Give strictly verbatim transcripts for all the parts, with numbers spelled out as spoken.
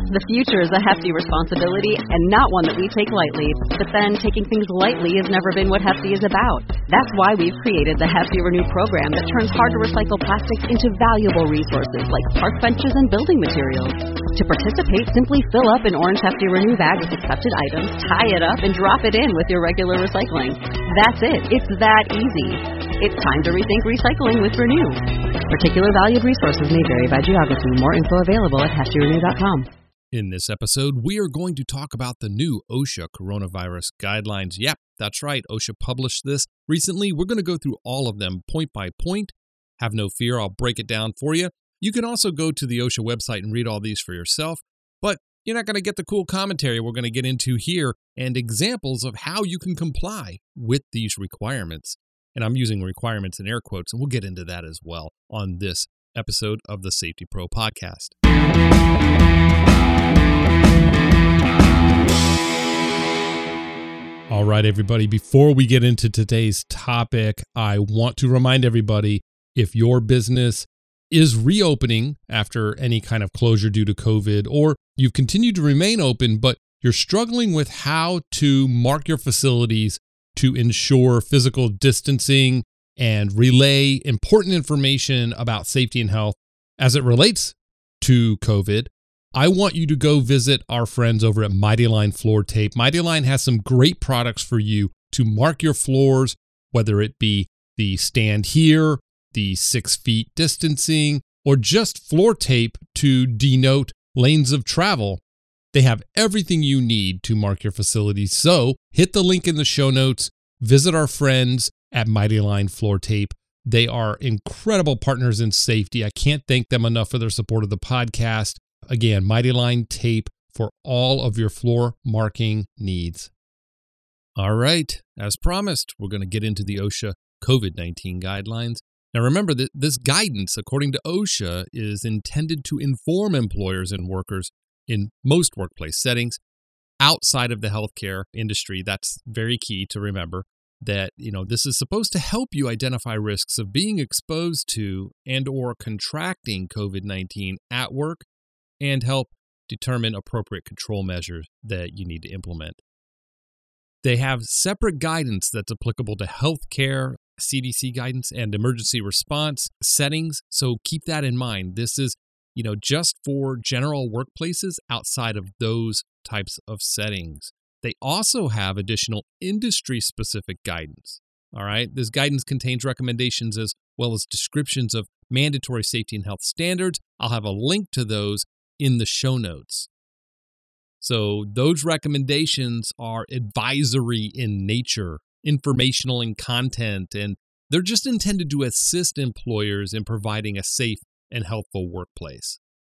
The future is a hefty responsibility and not one that we take lightly. But then, taking things lightly has never been what Hefty is about. That's why we've created the Hefty Renew program that turns hard-to-recycle plastics into valuable resources like park benches and building materials. To participate, simply fill up an orange Hefty Renew bag with accepted items, tie it up, and drop it in with your regular recycling. That's it. It's that easy. It's time to rethink recycling with Renew. Particular valued resources may vary by geography. More info available at hefty renew dot com. In this episode, we are going to talk about the new OSHA coronavirus guidelines. Yep, that's right. OSHA published this recently. We're going to go through all of them point by point. Have no fear, I'll break it down for you. You can also go to the OSHA website and read all these for yourself, but you're not going to get the cool commentary we're going to get into here and examples of how you can comply with these requirements. And I'm using requirements in air quotes, and we'll get into that as well on this episode of the Safety Pro Podcast. All right, everybody, before we get into today's topic, I want to remind everybody, if your business is reopening after any kind of closure due to COVID, or you've continued to remain open, but you're struggling with how to mark your facilities to ensure physical distancing and relay important information about safety and health as it relates to COVID, I want you to go visit our friends over at Mighty Line Floor Tape. Mighty Line has some great products for you to mark your floors, whether it be the stand here, the six feet distancing, or just floor tape to denote lanes of travel. They have everything you need to mark your facility. So hit the link in the show notes, visit our friends at Mighty Line Floor Tape. They are incredible partners in safety. I can't thank them enough for their support of the podcast. Again, Mighty Line Tape for all of your floor marking needs. All right, as promised, we're going to get into the OSHA COVID nineteen guidelines. Now remember that this guidance, according to OSHA, is intended to inform employers and workers in most workplace settings outside of the healthcare industry. That's very key to remember, that, you know, this is supposed to help you identify risks of being exposed to and or contracting COVID nineteen at work and help determine appropriate control measures that you need to implement. They have separate guidance that's applicable to healthcare, C D C guidance, and emergency response settings. So keep that in mind. This is, you know, just for general workplaces outside of those types of settings. They also have additional industry-specific guidance. All right. This guidance contains recommendations as well as descriptions of mandatory safety and health standards. I'll have a link to those in the show notes. So those recommendations are advisory in nature, informational in content, and they're just intended to assist employers in providing a safe and healthful workplace.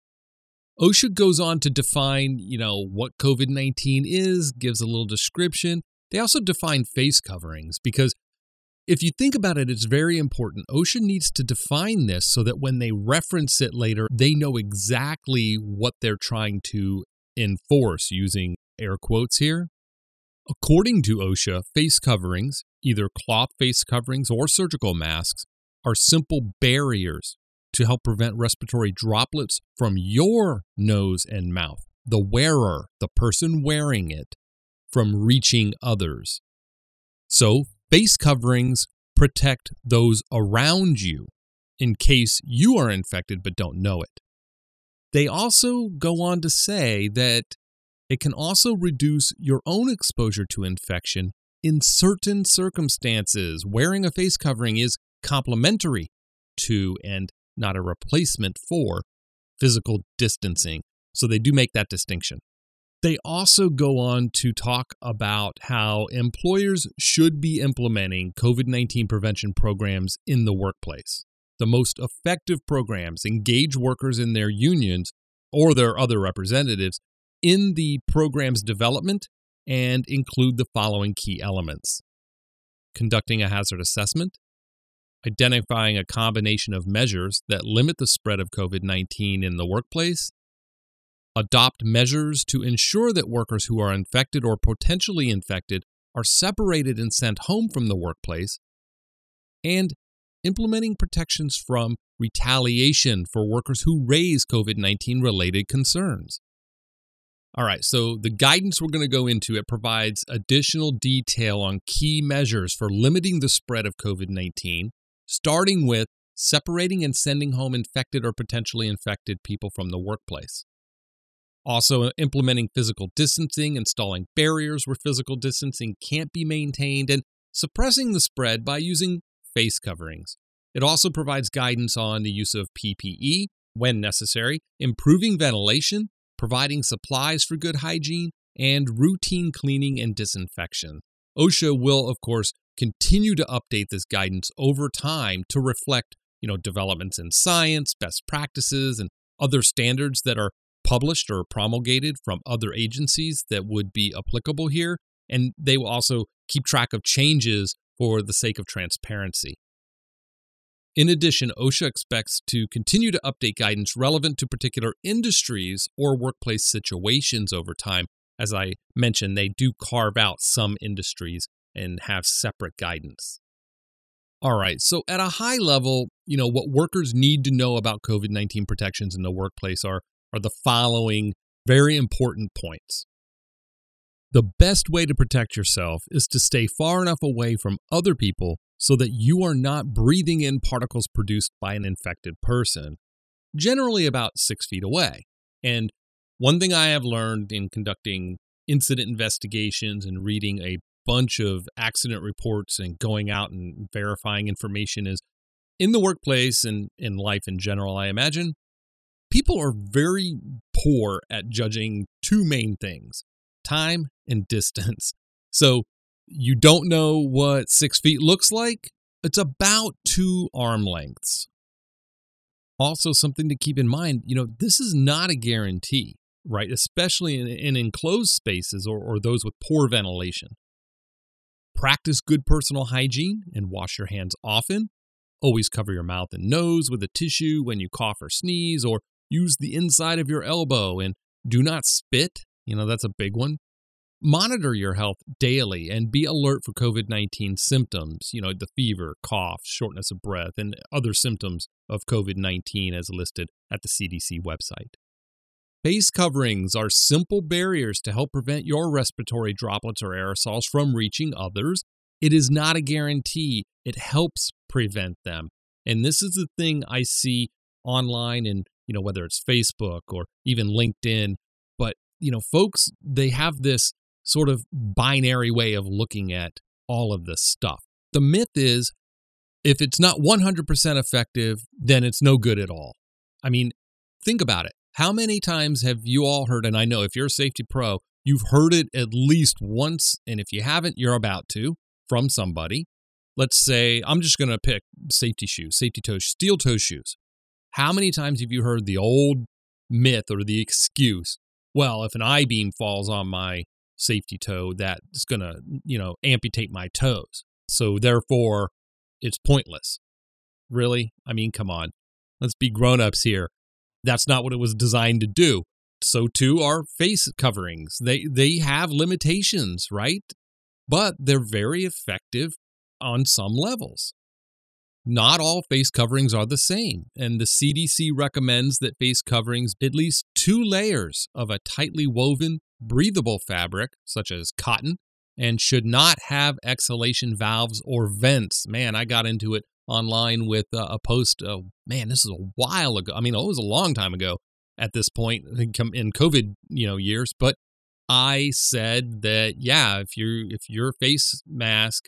OSHA goes on to define, you know, what COVID nineteen is, gives a little description. They also define face coverings because if you think about it, it's very important. OSHA needs to define this so that when they reference it later, they know exactly what they're trying to enforce, using air quotes here. According to OSHA, face coverings, either cloth face coverings or surgical masks, are simple barriers to help prevent respiratory droplets from your nose and mouth, the wearer, the person wearing it, from reaching others. So, face coverings protect those around you in case you are infected but don't know it. They also go on to say that it can also reduce your own exposure to infection in certain circumstances. Wearing a face covering is complementary to and not a replacement for physical distancing. So they do make that distinction. They also go on to talk about how employers should be implementing COVID nineteen prevention programs in the workplace. The most effective programs engage workers in their unions or their other representatives in the program's development and include the following key elements: conducting a hazard assessment, identifying a combination of measures that limit the spread of COVID nineteen in the workplace, adopt measures to ensure that workers who are infected or potentially infected are separated and sent home from the workplace, and implementing protections from retaliation for workers who raise COVID nineteen related concerns. All right, so the guidance we're going to go into, it provides additional detail on key measures for limiting the spread of COVID nineteen, starting with separating and sending home infected or potentially infected people from the workplace. Also, implementing physical distancing, installing barriers where physical distancing can't be maintained, and suppressing the spread by using face coverings. It also provides guidance on the use of P P E when necessary, improving ventilation, providing supplies for good hygiene, and routine cleaning and disinfection. OSHA will, of course, continue to update this guidance over time to reflect, you know, developments in science, best practices, and other standards that are published or promulgated from other agencies that would be applicable here. And they will also keep track of changes for the sake of transparency. In addition, OSHA expects to continue to update guidance relevant to particular industries or workplace situations over time. As I mentioned, they do carve out some industries and have separate guidance. All right, so at a high level, you know, what workers need to know about COVID nineteen protections in the workplace are, are the following very important points. The best way to protect yourself is to stay far enough away from other people so that you are not breathing in particles produced by an infected person, generally about six feet away. And one thing I have learned in conducting incident investigations and reading a bunch of accident reports and going out and verifying information is, in the workplace and in life in general, I imagine, people are very poor at judging two main things: time and distance. So you don't know what six feet looks like? It's about two arm lengths. Also, something to keep in mind, you know, this is not a guarantee, right? Especially in, in enclosed spaces or, or those with poor ventilation. Practice good personal hygiene and wash your hands often. Always cover your mouth and nose with a tissue when you cough or sneeze, or use the inside of your elbow, and do not spit. You know, that's a big one. Monitor your health daily and be alert for COVID nineteen symptoms, you know, the fever, cough, shortness of breath, and other symptoms of COVID nineteen as listed at the C D C website. Face coverings are simple barriers to help prevent your respiratory droplets or aerosols from reaching others. It is not a guarantee. It helps prevent them. And this is the thing I see online, and, you know, whether it's Facebook or even LinkedIn, but, you know, folks, they have this sort of binary way of looking at all of this stuff. The myth is, if it's not one hundred percent effective, then it's no good at all. I mean, think about it. How many times have you all heard, and I know if you're a safety pro, you've heard it at least once, and if you haven't, you're about to, from somebody. Let's say, I'm just going to pick safety shoes, safety toe, steel toe shoes. How many times have you heard the old myth or the excuse, well, if an I-beam falls on my safety toe, that's going to, you know, amputate my toes. So therefore, it's pointless. Really? I mean, come on. Let's be grown-ups here. That's not what it was designed to do. So too are face coverings. They they have limitations, right? But they're very effective on some levels. Not all face coverings are the same, and the C D C recommends that face coverings be at least two layers of a tightly woven, breathable fabric, such as cotton, and should not have exhalation valves or vents. Man, I got into it online with a post. Uh, man, this is a while ago. I mean, it was a long time ago at this point in COVID, you know, years. But I said that, yeah, if you if your face mask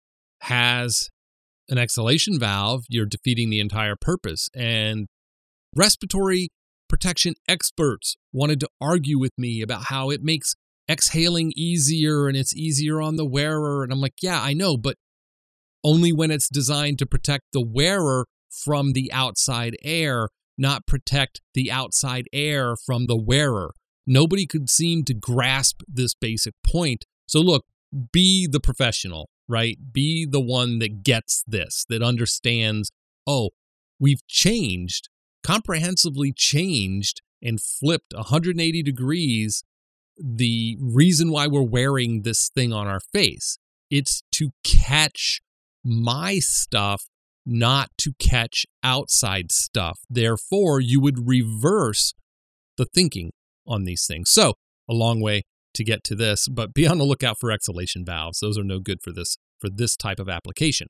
has an exhalation valve, you're defeating the entire purpose. And respiratory protection experts wanted to argue with me about how it makes exhaling easier and it's easier on the wearer. And I'm like, yeah, I know, but only when it's designed to protect the wearer from the outside air, not protect the outside air from the wearer. Nobody could seem to grasp this basic point. So look, be the professional, right? Be the one that gets this, that understands, oh, we've changed, comprehensively changed and flipped one hundred eighty degrees the reason why we're wearing this thing on our face. It's to catch my stuff, not to catch outside stuff. Therefore, you would reverse the thinking on these things. So a long way to get to this, but be on the lookout for exhalation valves. Those are no good for this, for this type of application.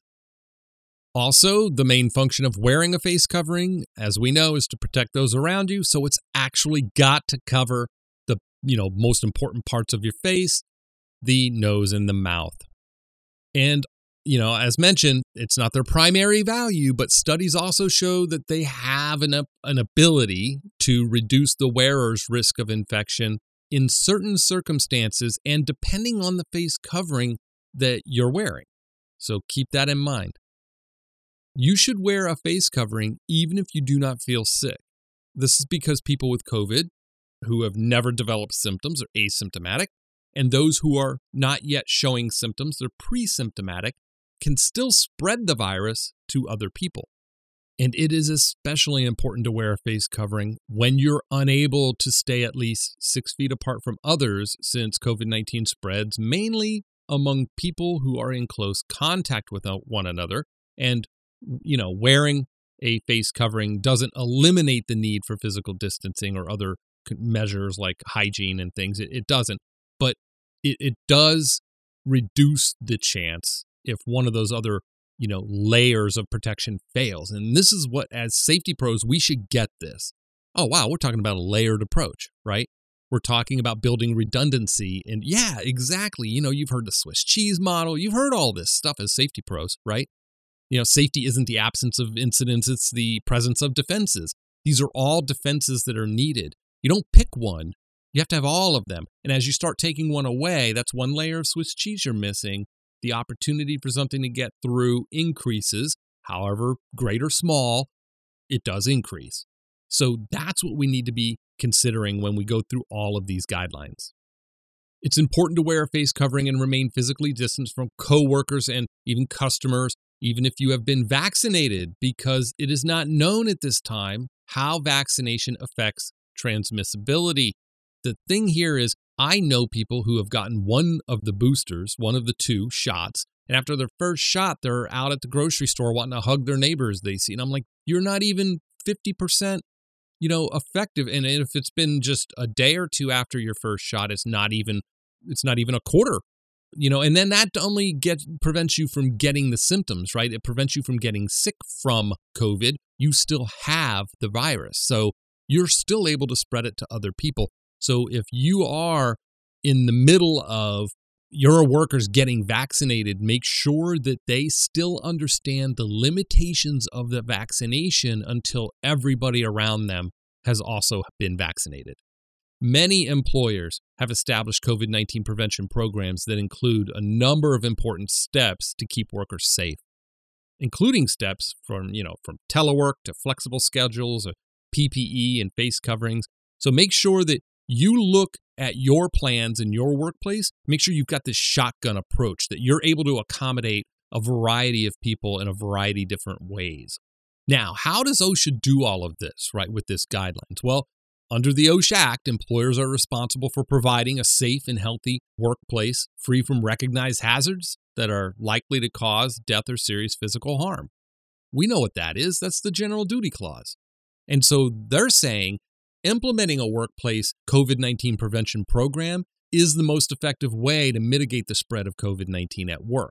Also, the main function of wearing a face covering, as we know, is to protect those around you. So it's actually got to cover the, you know, most important parts of your face, the nose and the mouth. And, you know, as mentioned, it's not their primary value, but studies also show that they have an, an ability to reduce the wearer's risk of infection in certain circumstances and depending on the face covering that you're wearing. So keep that in mind. You should wear a face covering even if you do not feel sick. This is because people with COVID who have never developed symptoms are asymptomatic, and those who are not yet showing symptoms, they're pre-symptomatic, can still spread the virus to other people. And it is especially important to wear a face covering when you're unable to stay at least six feet apart from others, since COVID nineteen spreads mainly among people who are in close contact with one another. And, you know, wearing a face covering doesn't eliminate the need for physical distancing or other measures like hygiene and things. It, it doesn't. But it, it does reduce the chance if one of those other, you know, layers of protection fails. And this is what, as safety pros, we should get this. Oh, wow, we're talking about a layered approach, right? We're talking about building redundancy. And yeah, exactly. You know, you've heard the Swiss cheese model. You've heard all this stuff as safety pros, right? You know, safety isn't the absence of incidents. It's the presence of defenses. These are all defenses that are needed. You don't pick one. You have to have all of them. And as you start taking one away, that's one layer of Swiss cheese you're missing. The opportunity for something to get through increases, however great or small, it does increase. So that's what we need to be considering when we go through all of these guidelines. It's important to wear a face covering and remain physically distanced from coworkers and even customers, even if you have been vaccinated, because it is not known at this time how vaccination affects transmissibility. The thing here is, I know people who have gotten one of the boosters, one of the two shots, and after their first shot, they're out at the grocery store wanting to hug their neighbors they see. And I'm like, you're not even fifty percent, you know, effective. And if it's been just a day or two after your first shot, it's not even, it's not even a quarter, you know, and then that only gets, prevents you from getting the symptoms, right? It prevents you from getting sick from COVID. You still have the virus. So you're still able to spread it to other people. So if you are in the middle of your workers getting vaccinated, make sure that they still understand the limitations of the vaccination until everybody around them has also been vaccinated. Many employers have established COVID nineteen prevention programs that include a number of important steps to keep workers safe, including steps from, you know, from telework to flexible schedules, or P P E and face coverings. So make sure that you look at your plans in your workplace. Make sure you've got this shotgun approach, that you're able to accommodate a variety of people in a variety of different ways. Now, how does OSHA do all of this, right, with this guidelines? Well, under the OSHA Act, employers are responsible for providing a safe and healthy workplace free from recognized hazards that are likely to cause death or serious physical harm. We know what that is. That's the general duty clause. And so they're saying implementing a workplace COVID nineteen prevention program is the most effective way to mitigate the spread of COVID nineteen at work.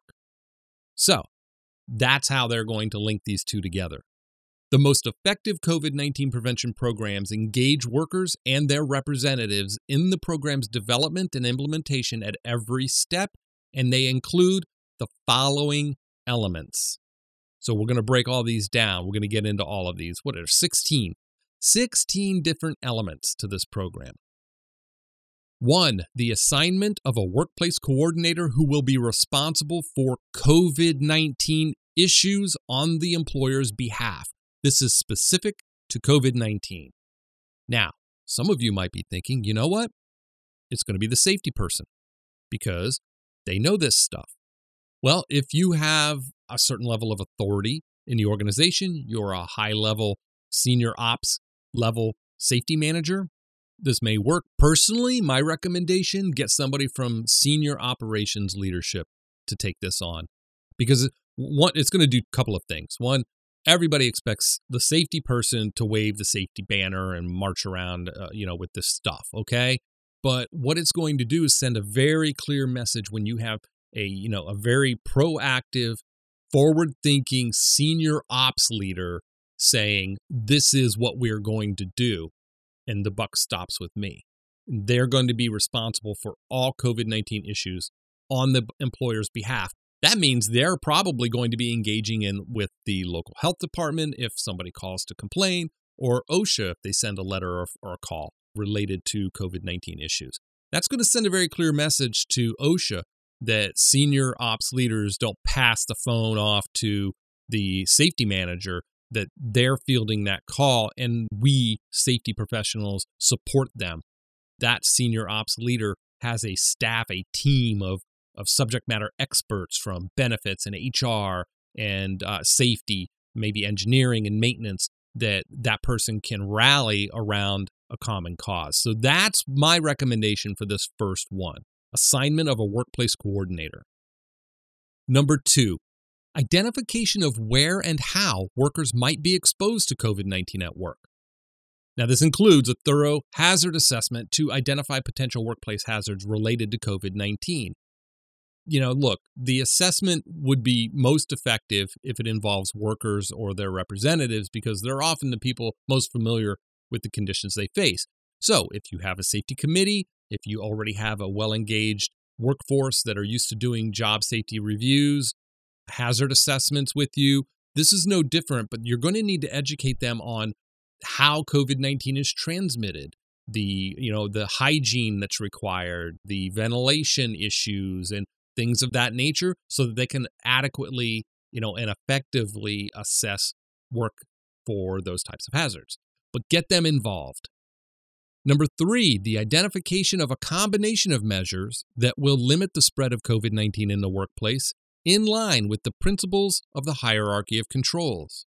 So that's how they're going to link these two together. The most effective COVID nineteen prevention programs engage workers and their representatives in the program's development and implementation at every step, and they include the following elements. So we're going to break all these down. We're going to get into all of these. What are sixteen? sixteen different elements to this program. One, the assignment of a workplace coordinator who will be responsible for COVID nineteen issues on the employer's behalf. This is specific to COVID nineteen. Now, some of you might be thinking, you know what? It's going to be the safety person because they know this stuff. Well, if you have a certain level of authority in the organization, you're a high-level senior ops level safety manager, this may work. Personally, my recommendation, get somebody from senior operations leadership to take this on, because one, it's going to do a couple of things. One, everybody expects the safety person to wave the safety banner and march around, uh, you know, with this stuff, okay? But what it's going to do is send a very clear message when you have a, you know, a very proactive, forward-thinking senior ops leader saying, this is what we're going to do, and the buck stops with me. They're going to be responsible for all COVID nineteen issues on the employer's behalf. That means they're probably going to be engaging in with the local health department if somebody calls to complain, or OSHA if they send a letter or, or a call related to COVID nineteen issues. That's going to send a very clear message to OSHA that senior ops leaders don't pass the phone off to the safety manager, that they're fielding that call, and we safety professionals support them. That senior ops leader has a staff, a team of, of subject matter experts from benefits and H R and uh, safety, maybe engineering and maintenance, that that person can rally around a common cause. So that's my recommendation for this first one, assignment of a workplace coordinator. Number two, identification of where and how workers might be exposed to COVID nineteen at work. Now, this includes a thorough hazard assessment to identify potential workplace hazards related to COVID nineteen. You know, look, the assessment would be most effective if it involves workers or their representatives, because they're often the people most familiar with the conditions they face. So if you have a safety committee, if you already have a well-engaged workforce that are used to doing job safety reviews, hazard assessments with you, this is no different, but you're going to need to educate them on how COVID nineteen is transmitted, the, you know, the hygiene that's required, the ventilation issues, and things of that nature, so that they can adequately, you know, and effectively assess work for those types of hazards. But get them involved. Number three, the identification of a combination of measures that will limit the spread of COVID nineteen in the workplace in line with the principles of the hierarchy of controls.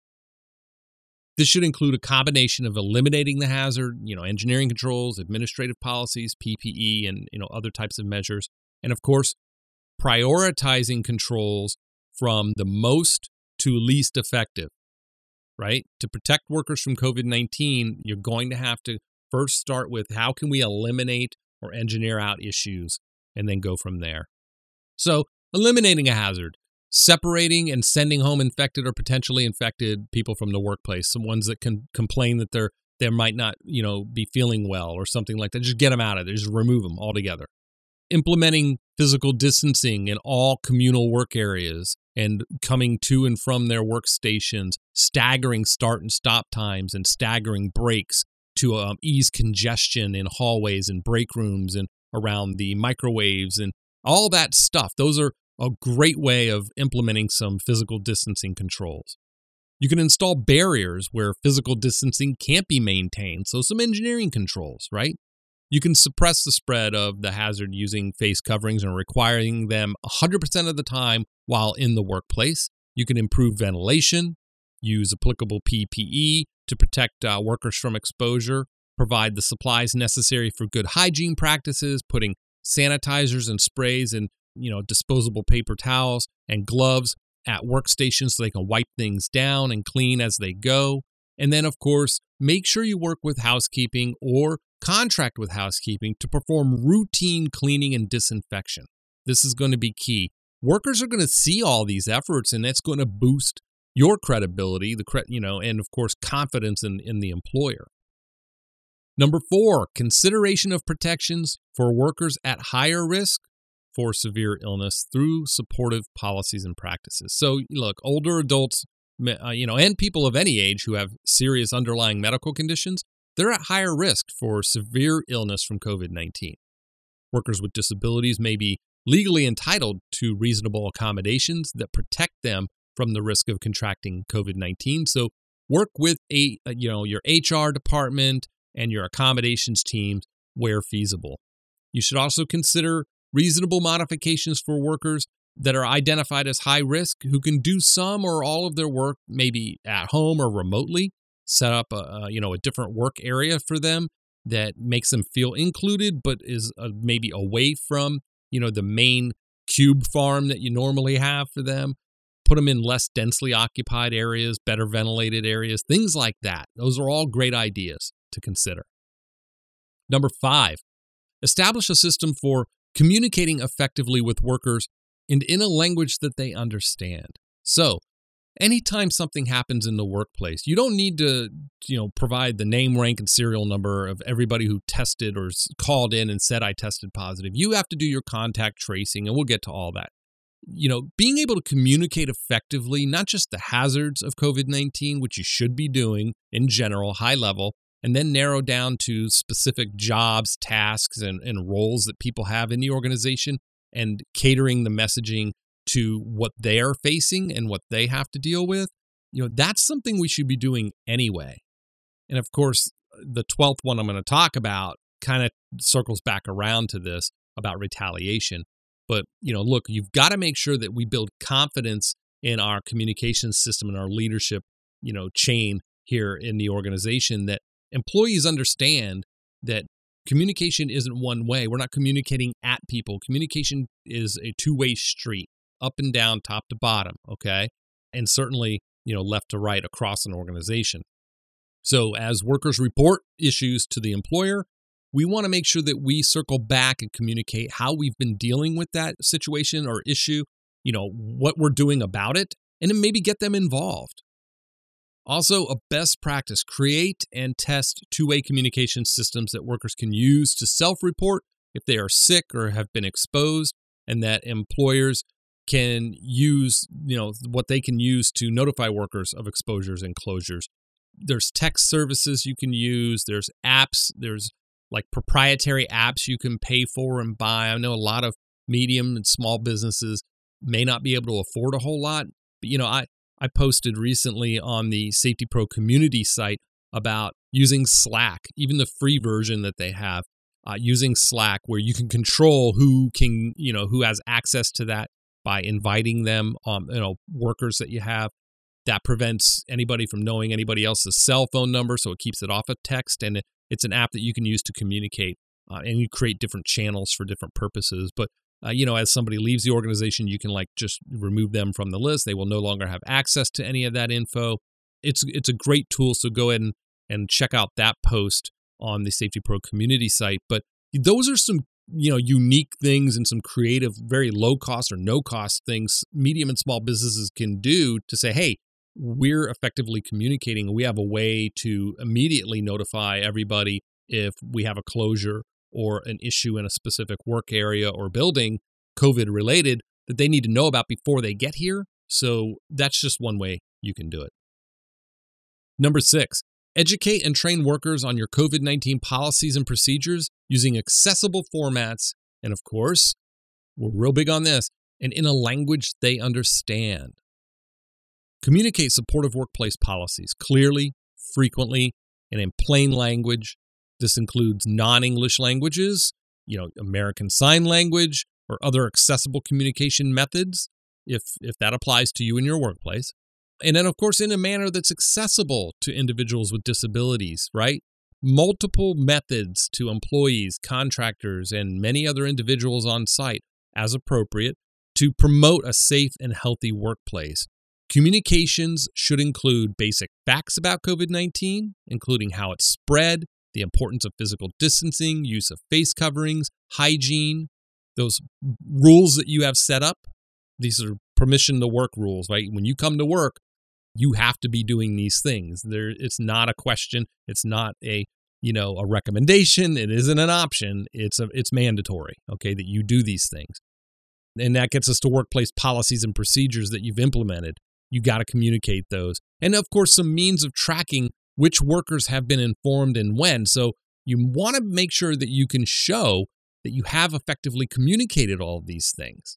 This should include a combination of eliminating the hazard, you know, engineering controls, administrative policies, P P E, and, you know, other types of measures. And of course, prioritizing controls from the most to least effective, right? To protect workers from COVID nineteen, you're going to have to first start with how can we eliminate or engineer out issues, and then go from there. So, eliminating a hazard, separating and sending home infected or potentially infected people from the workplace, some ones that can complain that they're they might not, you know, be feeling well or something like that. Just get them out of there. Just remove them altogether. Implementing physical distancing in all communal work areas and coming to and from their workstations, staggering start and stop times and staggering breaks to um, ease congestion in hallways and break rooms and around the microwaves and all that stuff. Those are a great way of implementing some physical distancing controls. You can install barriers where physical distancing can't be maintained, so some engineering controls, right? You can suppress the spread of the hazard using face coverings and requiring them one hundred percent of the time while in the workplace. You can improve ventilation, use applicable P P E to protect uh, workers from exposure, provide the supplies necessary for good hygiene practices, putting sanitizers and sprays and, you know, disposable paper towels and gloves at workstations so they can wipe things down and clean as they go. And then, of course, make sure you work with housekeeping or contract with housekeeping to perform routine cleaning and disinfection. This is going to be key. Workers are going to see all these efforts, and it's going to boost your credibility, the cre- you know, and of course, confidence in, in the employer. Number four, consideration of protections for workers at higher risk for severe illness through supportive policies and practices. So, look, older adults, uh, you know, and people of any age who have serious underlying medical conditions, they're at higher risk for severe illness from COVID nineteen. Workers with disabilities may be legally entitled to reasonable accommodations that protect them from the risk of contracting COVID nineteen. So work with a, you know, your H R department and your accommodations teams where feasible. You should also consider reasonable modifications for workers that are identified as high risk who can do some or all of their work maybe at home or remotely. Set up a, a you know a different work area for them that makes them feel included, but is uh, maybe away from you know the main cube farm that you normally have for them. Put them in less densely occupied areas, better ventilated areas, things like that. Those are all great ideas to consider. Number five, Establish a system for communicating effectively with workers and in a language that they understand. So, anytime something happens in the workplace, you don't need to, you know, provide the name, rank, and serial number of everybody who tested or called in and said I tested positive. You have to do your contact tracing, and we'll get to all that. You know, being able to communicate effectively, not just the hazards of COVID nineteen, which you should be doing in general, high level, and then narrow down to specific jobs, tasks, and, and roles that people have in the organization, and catering the messaging to what they're facing and what they have to deal with. You know, that's something we should be doing anyway. And of course, the twelfth one I'm going to talk about kind of circles back around to this about retaliation. But, you know, look, you've got to make sure that we build confidence in our communication system and our leadership, you know, chain here in the organization, that employees understand that communication isn't one way. We're not communicating at people. Communication is a two-way street, up and down, top to bottom, okay? And certainly, you know, left to right across an organization. So as workers report issues to the employer, we want to make sure that we circle back and communicate how we've been dealing with that situation or issue, you know, what we're doing about it, and then maybe get them involved. Also, a best practice, create and test two-way communication systems that workers can use to self-report if they are sick or have been exposed, and that employers can use, you know, what they can use to notify workers of exposures and closures. There's text services you can use. There's apps. There's like proprietary apps you can pay for and buy. I know a lot of medium and small businesses may not be able to afford a whole lot, but, you know, I, I posted recently on the Safety Pro community site about using Slack, even the free version that they have, uh, using Slack, where you can control who can, you know, who has access to that by inviting them, um, you know, workers that you have. That prevents anybody from knowing anybody else's cell phone number, so it keeps it off of text, and it, it's an app that you can use to communicate, uh, and you create different channels for different purposes. But Uh, you know, as somebody leaves the organization, you can like just remove them from the list. They will no longer have access to any of that info. It's it's a great tool, so go ahead and, and check out that post on the Safety Pro community site. But those are some, you know, unique things and some creative, very low cost or no cost things medium and small businesses can do to say, hey, we're effectively communicating. We have a way to immediately notify everybody if we have a closure or an issue in a specific work area or building, COVID related, that they need to know about before they get here. So that's just one way you can do it. Number six, educate and train workers on your COVID nineteen policies and procedures using accessible formats. And of course, we're real big on this, and in a language they understand. Communicate supportive workplace policies clearly, frequently, and in plain language. This includes non-English languages, you know, American Sign Language, or other accessible communication methods, if if that applies to you in your workplace. And then, of course, in a manner that's accessible to individuals with disabilities, right? Multiple methods to employees, contractors, and many other individuals on site, as appropriate, to promote a safe and healthy workplace. Communications should include basic facts about COVID nineteen, including how it's spread, the importance of physical distancing, use of face coverings, hygiene, those rules that you have set up. These are permission to work rules, right? When you come to work, you have to be doing these things. There, it's not a question. It's not a, you know, a recommendation. It isn't an option. It's a, it's mandatory, okay, that you do these things. And that gets us to workplace policies and procedures that you've implemented. You got to communicate those. And of course, some means of tracking which workers have been informed and when. So you want to make sure that you can show that you have effectively communicated all of these things.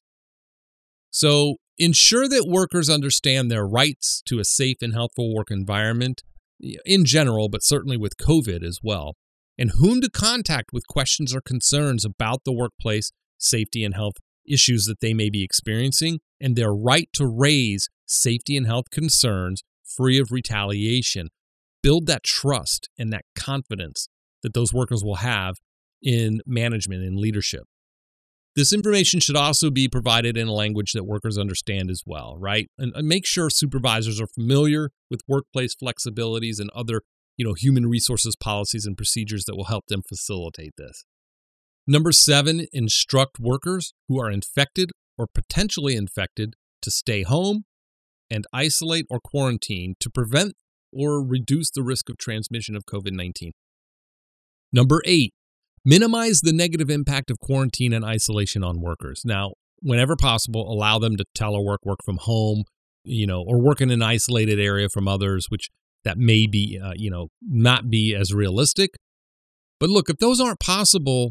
So ensure that workers understand their rights to a safe and healthful work environment in general, but certainly with COVID as well, and whom to contact with questions or concerns about the workplace safety and health issues that they may be experiencing, and their right to raise safety and health concerns free of retaliation. Build that trust and that confidence that those workers will have in management and leadership. This information should also be provided in a language that workers understand as well, right? And, and make sure supervisors are familiar with workplace flexibilities and other, you know, human resources policies and procedures that will help them facilitate this. Number seven, instruct workers who are infected or potentially infected to stay home and isolate or quarantine to prevent or reduce the risk of transmission of COVID nineteen. Number eight, minimize the negative impact of quarantine and isolation on workers. Now, whenever possible, allow them to telework, work from home, you know, or work in an isolated area from others, which that may be, uh, you know, not be as realistic. But look, if those aren't possible,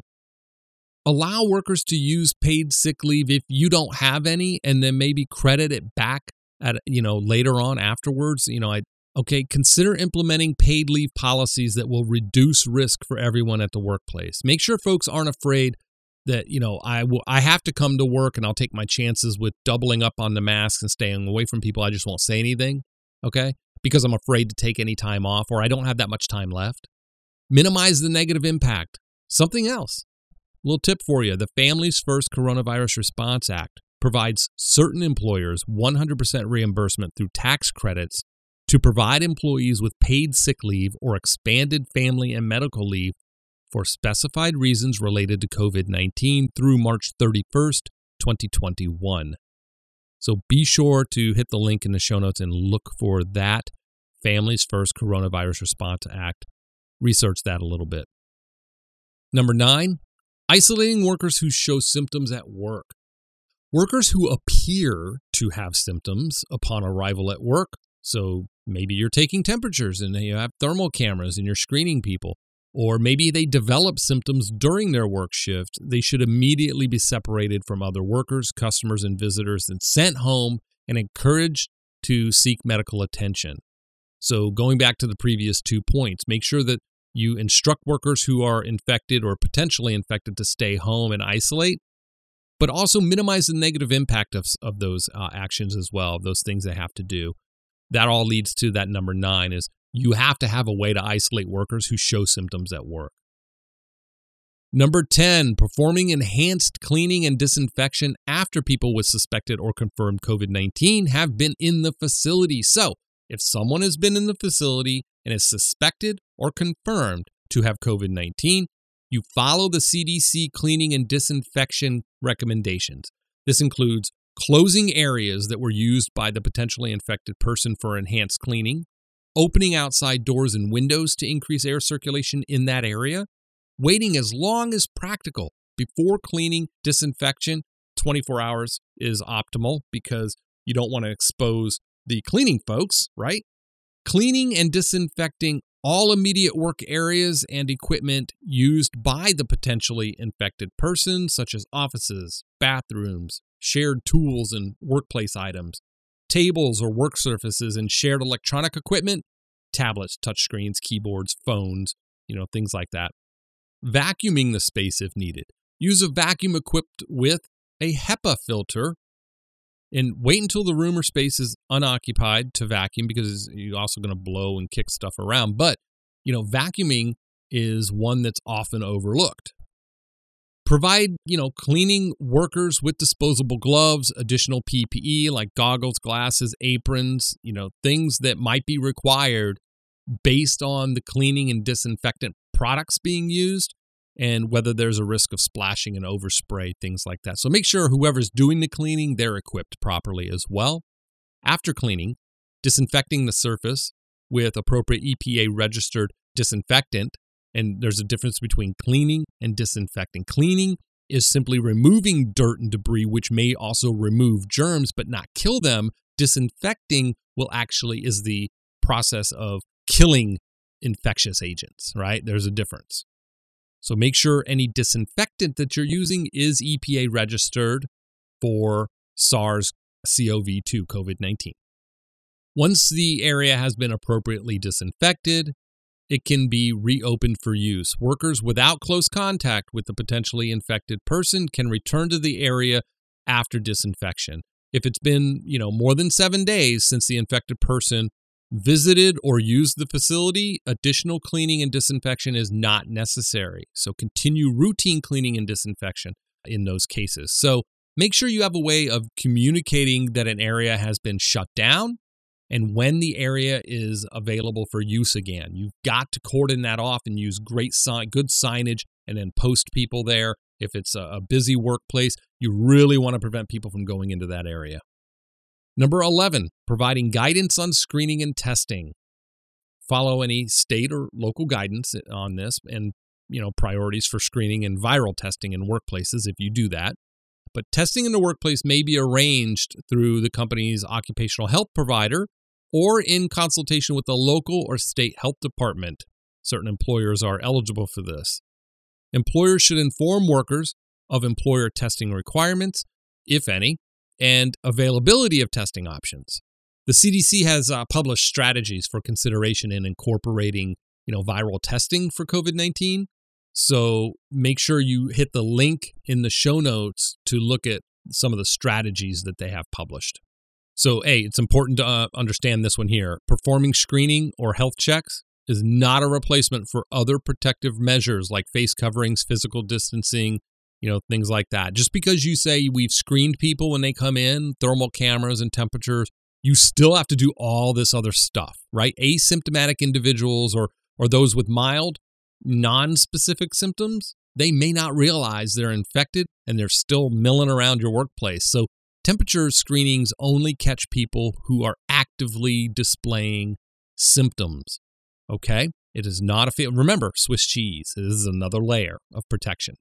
allow workers to use paid sick leave if you don't have any, and then maybe credit it back at, you know, later on afterwards. You know, I, okay, consider implementing paid leave policies that will reduce risk for everyone at the workplace. Make sure folks aren't afraid that, you know, I will, I have to come to work and I'll take my chances with doubling up on the masks and staying away from people. I just won't say anything, okay, because I'm afraid to take any time off or I don't have that much time left. Minimize the negative impact. Something else. Little tip for you. The Families First Coronavirus Response Act provides certain employers one hundred percent reimbursement through tax credits to provide employees with paid sick leave or expanded family and medical leave for specified reasons related to COVID nineteen through March thirty-first, twenty twenty-one. So be sure to hit the link in the show notes and look for that Families First Coronavirus Response Act. Research that a little bit. Number nine, isolating workers who show symptoms at work. Workers who appear to have symptoms upon arrival at work, so maybe you're taking temperatures and you have thermal cameras and you're screening people, or maybe they develop symptoms during their work shift, they should immediately be separated from other workers, customers, and visitors and sent home and encouraged to seek medical attention. So going back to the previous two points, make sure that you instruct workers who are infected or potentially infected to stay home and isolate, but also minimize the negative impact of, of those uh, actions as well, those things they have to do. That all leads to that number nine is you have to have a way to isolate workers who show symptoms at work. Number ten, performing enhanced cleaning and disinfection after people with suspected or confirmed COVID nineteen have been in the facility. So if someone has been in the facility and is suspected or confirmed to have COVID nineteen, you follow the C D C cleaning and disinfection recommendations. This includes closing areas that were used by the potentially infected person for enhanced cleaning, opening outside doors and windows to increase air circulation in that area, waiting as long as practical before cleaning. Disinfection, twenty-four hours is optimal because you don't want to expose the cleaning folks, right? Cleaning and disinfecting all immediate work areas and equipment used by the potentially infected person, such as offices, bathrooms, shared tools and workplace items, tables or work surfaces and shared electronic equipment, tablets, touchscreens, keyboards, phones, you know, things like that. Vacuuming the space if needed. Use a vacuum equipped with a HEPA filter and wait until the room or space is unoccupied to vacuum because you're also going to blow and kick stuff around. But, you know, vacuuming is one that's often overlooked. Provide, you know, cleaning workers with disposable gloves, additional P P E like goggles, glasses, aprons, you know, things that might be required based on the cleaning and disinfectant products being used and whether there's a risk of splashing and overspray, things like that. So make sure whoever's doing the cleaning, they're equipped properly as well. After cleaning, disinfecting the surface with appropriate E P A-registered disinfectant. And there's a difference between cleaning and disinfecting. Cleaning is simply removing dirt and debris, which may also remove germs but not kill them. Disinfecting will actually is the process of killing infectious agents, right? There's a difference. So make sure any disinfectant that you're using is E P A registered for SARS-C o V two, COVID nineteen. Once the area has been appropriately disinfected, it can be reopened for use. Workers without close contact with the potentially infected person can return to the area after disinfection. If it's been, you know, more than seven days since the infected person visited or used the facility, additional cleaning and disinfection is not necessary. So continue routine cleaning and disinfection in those cases. So make sure you have a way of communicating that an area has been shut down and when the area is available for use again. You've got to cordon that off and use great sign, good signage and then post people there. If it's a busy workplace, you really want to prevent people from going into that area. Number eleven, providing guidance on screening and testing. Follow any state or local guidance on this and, you know, priorities for screening and viral testing in workplaces if you do that. But testing in the workplace may be arranged through the company's occupational health provider or in consultation with the local or state health department. Certain employers are eligible for this. Employers should inform workers of employer testing requirements, if any, and availability of testing options. The C D C has uh, published strategies for consideration in incorporating, you know, viral testing for COVID nineteen. So make sure you hit the link in the show notes to look at some of the strategies that they have published. So, A, it's important to uh, understand this one here. Performing screening or health checks is not a replacement for other protective measures like face coverings, physical distancing, you know, things like that. Just because you say we've screened people when they come in, thermal cameras and temperatures, you still have to do all this other stuff, right? Asymptomatic individuals or or those with mild, non-specific symptoms, they may not realize they're infected and they're still milling around your workplace. So temperature screenings only catch people who are actively displaying symptoms. Okay? It is not a fail. Remember, Swiss cheese. This is another layer of protection.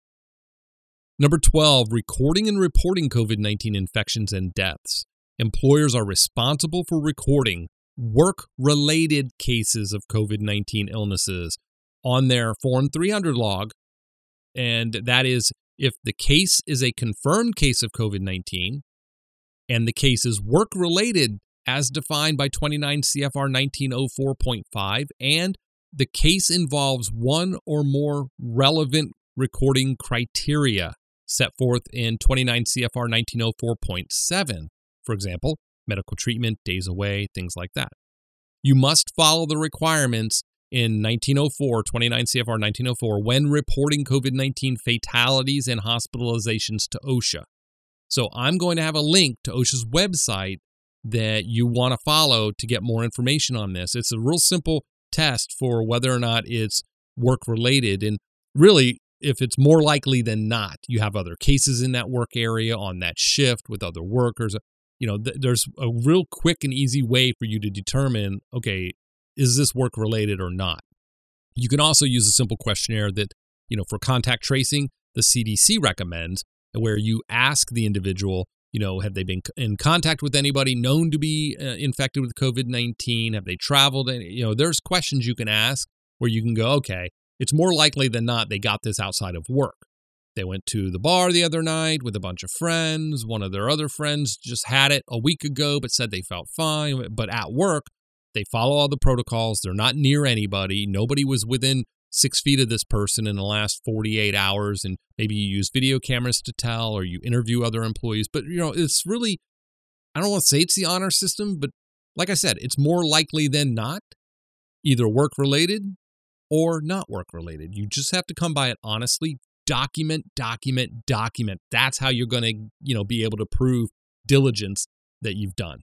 Number twelve, recording and reporting COVID nineteen infections and deaths. Employers are responsible for recording work-related cases of COVID nineteen illnesses on their Form three hundred log, and that is if the case is a confirmed case of COVID nineteen and the case is work-related as defined by twenty-nine C F R nineteen oh four point five, and the case involves one or more relevant recording criteria set forth in twenty-nine C F R nineteen oh four point seven, for example, medical treatment, days away, things like that. You must follow the requirements in nineteen oh four, twenty-nine C F R nineteen oh four, when reporting COVID nineteen fatalities and hospitalizations to OSHA. So I'm going to have a link to OSHA's website that you want to follow to get more information on this. It's a real simple test for whether or not it's work-related. And really, if it's more likely than not, you have other cases in that work area on that shift with other workers, you know, th- there's a real quick and easy way for you to determine, okay, is this work-related or not? You can also use a simple questionnaire that, you know, for contact tracing, the C D C recommends, where you ask the individual, you know, have they been in contact with anybody known to be uh, infected with COVID nineteen? Have they traveled? You know, there's questions you can ask where you can go, okay, it's more likely than not they got this outside of work. They went to the bar the other night with a bunch of friends. One of their other friends just had it a week ago but said they felt fine. But at work, they follow all the protocols. They're not near anybody. Nobody was within six feet of this person in the last forty-eight hours. And maybe you use video cameras to tell or you interview other employees. But, you know, it's really, I don't want to say it's the honor system, but like I said, it's more likely than not either work-related or not work-related. You just have to come by it honestly. Document, document, document. That's how you're going to, you know, be able to prove diligence that you've done.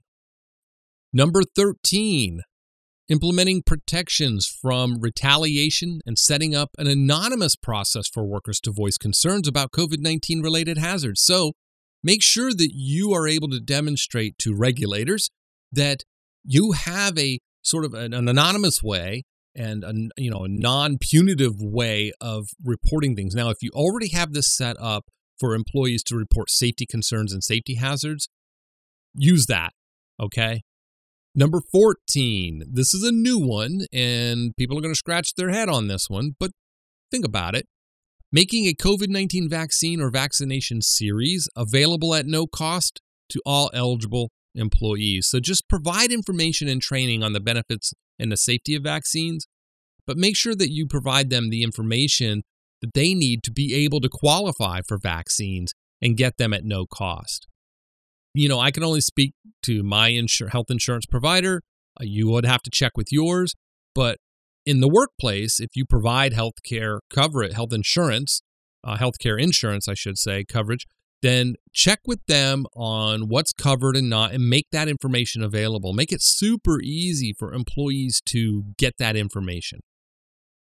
Number thirteen, implementing protections from retaliation and setting up an anonymous process for workers to voice concerns about COVID nineteen related hazards. So make sure that you are able to demonstrate to regulators that you have a sort of an, an anonymous way and a, you know, a non-punitive way of reporting things. Now, if you already have this set up for employees to report safety concerns and safety hazards, use that, okay? Number fourteen, this is a new one, and people are going to scratch their head on this one, but think about it. Making a COVID nineteen vaccine or vaccination series available at no cost to all eligible employees. So just provide information and training on the benefits and the safety of vaccines, but make sure that you provide them the information that they need to be able to qualify for vaccines and get them at no cost. You know, I can only speak to my insur- health insurance provider. Uh, you would have to check with yours, but in the workplace, if you provide healthcare coverage, health insurance, uh, healthcare insurance, I should say, coverage, then check with them on what's covered and not, and make that information available. Make it super easy for employees to get that information.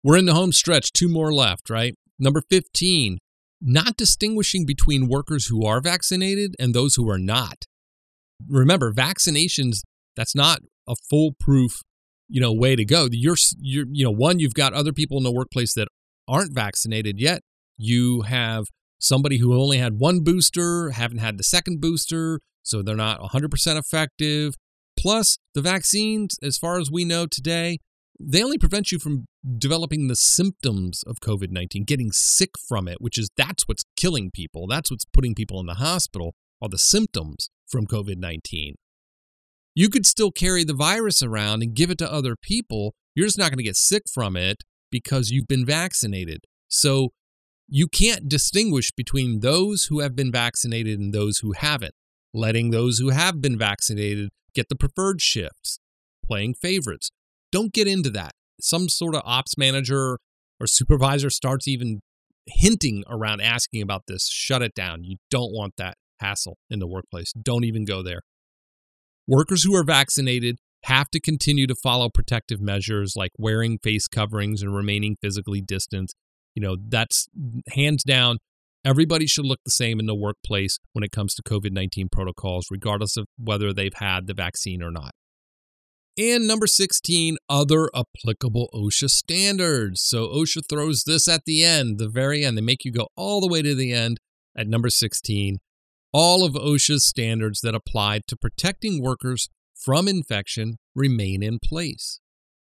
We're in the home stretch, two more left, right? Number fifteen, not distinguishing between workers who are vaccinated and those who are not. Remember, vaccinations, that's not a foolproof, you know, way to go. You're, you're, you know, one, you've got other people in the workplace that aren't vaccinated yet. You have somebody who only had one booster, haven't had the second booster, so they're not one hundred percent effective. Plus, the vaccines, as far as we know today, they only prevent you from developing the symptoms of COVID nineteen, getting sick from it, which is that's what's killing people. That's what's putting people in the hospital, are the symptoms from COVID nineteen. You could still carry the virus around and give it to other people. You're just not going to get sick from it because you've been vaccinated. So you can't distinguish between those who have been vaccinated and those who haven't, letting those who have been vaccinated get the preferred shifts, playing favorites. Don't get into that. Some sort of ops manager or supervisor starts even hinting around asking about this. Shut it down. You don't want that hassle in the workplace. Don't even go there. Workers who are vaccinated have to continue to follow protective measures like wearing face coverings and remaining physically distanced. You know, that's hands down. Everybody should look the same in the workplace when it comes to COVID nineteen protocols, regardless of whether they've had the vaccine or not. And number sixteen, other applicable OSHA standards. So OSHA throws this at the end, the very end. They make you go all the way to the end at number sixteen. All of OSHA's standards that apply to protecting workers from infection remain in place.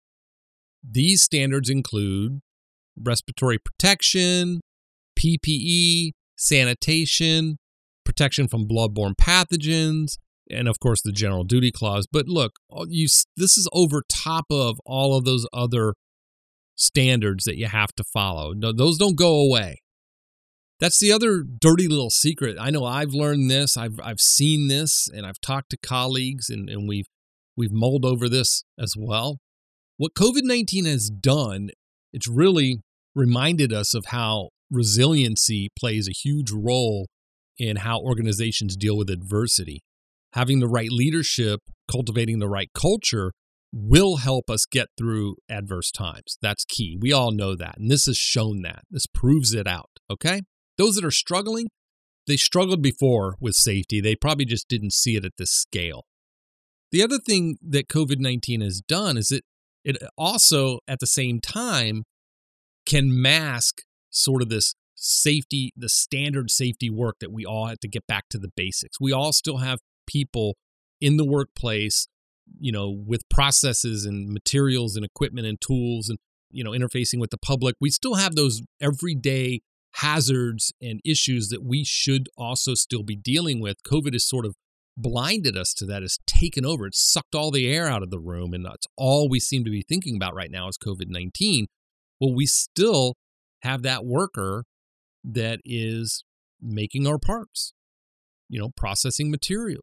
These standards include respiratory protection, P P E, sanitation, protection from bloodborne pathogens, and of course the general duty clause. But look, you, this is over top of all of those other standards that you have to follow. No, those don't go away. That's the other dirty little secret. I know I've learned this, I've I've seen this, and I've talked to colleagues, and, and we've we've mulled over this as well. What COVID nineteen has done, it's really reminded us of how resiliency plays a huge role in how organizations deal with adversity. Having the right leadership, cultivating the right culture will help us get through adverse times. That's key. We all know that, and this has shown that. This proves it out, okay? Those that are struggling, they struggled before with safety. They probably just didn't see it at this scale. The other thing that COVID nineteen has done is it it also, at the same time, can mask sort of this safety, the standard safety work that we all have to get back to the basics. We all still have people in the workplace, you know, with processes and materials and equipment and tools and, you know, interfacing with the public. We still have those everyday hazards and issues that we should also still be dealing with. COVID has sort of blinded us to that, has taken over. It's sucked all the air out of the room, and that's all we seem to be thinking about right now is COVID nineteen. Well, we still have that worker that is making our parts, you know, processing materials,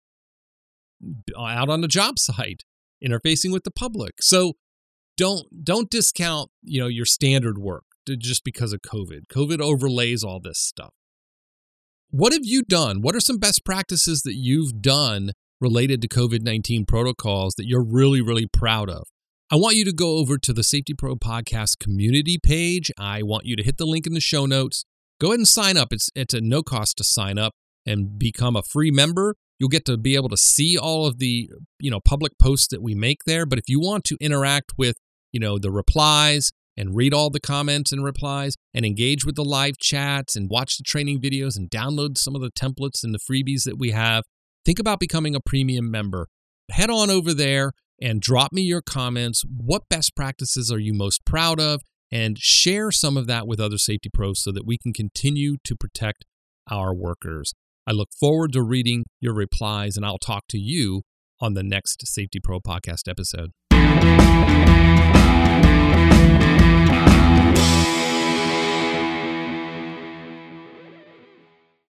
out on the job site, interfacing with the public. So don't don't discount, you know, your standard work just because of COVID. COVID overlays all this stuff. What have you done? What are some best practices that you've done related to COVID nineteen protocols that you're really, really proud of? I want you to go over to the Safety Pro Podcast community page. I want you to hit the link in the show notes. Go ahead and sign up. It's it's a no cost to sign up and become a free member. You'll get to be able to see all of the, you know, public posts that we make there. But if you want to interact with, you know, the replies and read all the comments and replies and engage with the live chats and watch the training videos and download some of the templates and the freebies that we have, think about becoming a premium member. Head on over there and drop me your comments. What best practices are you most proud of? And share some of that with other safety pros so that we can continue to protect our workers. I look forward to reading your replies, and I'll talk to you on the next Safety Pro Podcast episode.